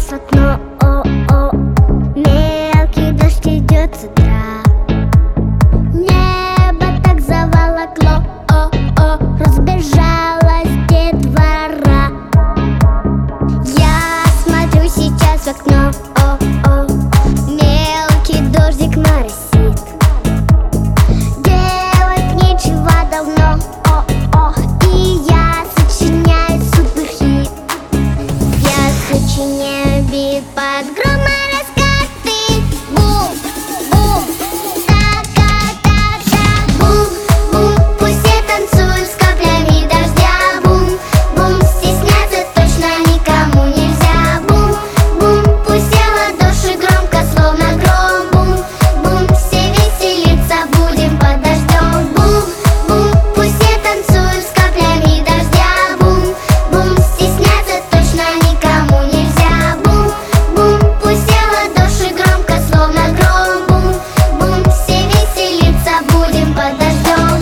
в окно, мелкий дождь идет с утра. Небо так заволокло, разбежалась детвора. Я смотрю сейчас в окно, мелкий дождик моросит. Делать нечего давно, и я сочиняю суперхит. Я сочиняю бит под гром и раскаты. Бум, бум, та-та-та-та. Бум, бум, пусть все танцуют с каплями дождя. Бум, бум, стесняться точно никому нельзя. Бум, бум, пусть все ладоши громко, словно гром. Бум, бум, все веселиться будем под дождем. Бум, бум, пусть все танцуют с каплями дождя. Бум, бум, стесняться точно никому нельзя. Бум, бум, пусть все ладоши громко, словно гром. Бум, бум, все веселиться будем под дождем.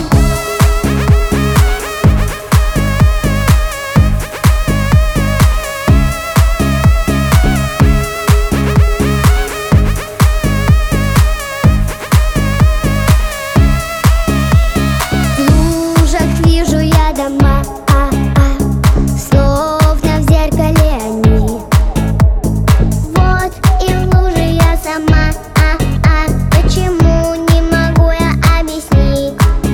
В лужах вижу я дома, словно в зеркале они. Вот и в луже я сама, почему не могу я объяснить?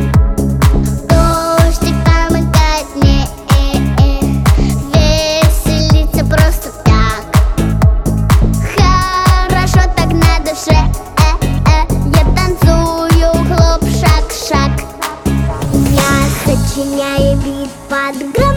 Дождик помогает мне веселиться просто так. Хорошо так на душе, я танцую, хлоп, шаг, шаг. Я сочиняю бит под гром.